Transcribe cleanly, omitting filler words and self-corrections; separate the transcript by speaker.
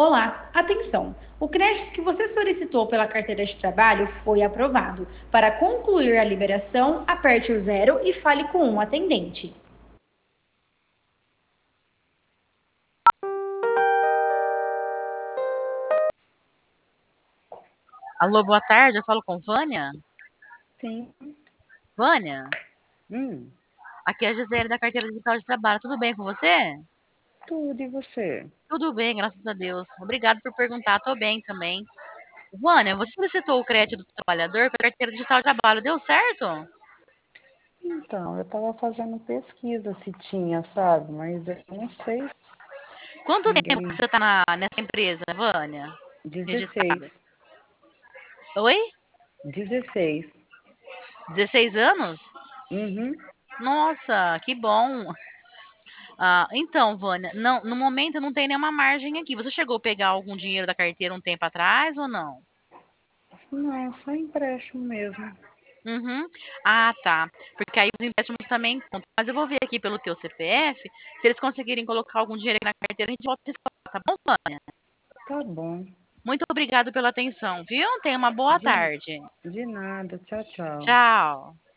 Speaker 1: Olá, atenção! O crédito que você solicitou pela carteira de trabalho foi aprovado. Para concluir a liberação, aperte o zero e fale com um atendente.
Speaker 2: Alô, boa tarde, eu falo com Vânia.
Speaker 3: Sim.
Speaker 2: Vânia,
Speaker 3: Hum,
Speaker 2: aqui é a Gisele da Carteira Digital de Trabalho. Tudo bem com você?
Speaker 3: tudo, e você?
Speaker 2: Tudo bem, graças a Deus. Obrigado por perguntar, tô bem também. Vânia, você solicitou o crédito do trabalhador para a Carteira Digital de Trabalho, deu certo?
Speaker 3: Então, eu estava fazendo pesquisa se tinha, sabe? Mas eu não sei se
Speaker 2: Quanto tempo que
Speaker 3: ninguém.
Speaker 2: você está nessa empresa, Vânia?
Speaker 3: 16.
Speaker 2: Registrada? Oi?
Speaker 3: 16.
Speaker 2: 16 anos?
Speaker 3: Uhum.
Speaker 2: Nossa, que bom. Então, Vânia, não, no momento não tem nenhuma margem aqui. Você chegou a pegar algum dinheiro da carteira um tempo atrás ou não?
Speaker 3: Não, só empréstimo mesmo.
Speaker 2: Uhum. Ah, tá. Porque aí os empréstimos também contam. Mas eu vou ver aqui pelo teu CPF, se eles conseguirem colocar algum dinheiro aqui na carteira, a gente volta a se falar, tá bom, Vânia?
Speaker 3: Tá bom.
Speaker 2: Muito obrigado pela atenção, viu? Tenha uma boa
Speaker 3: De,
Speaker 2: tarde.
Speaker 3: de nada. Tchau, tchau.
Speaker 2: Tchau.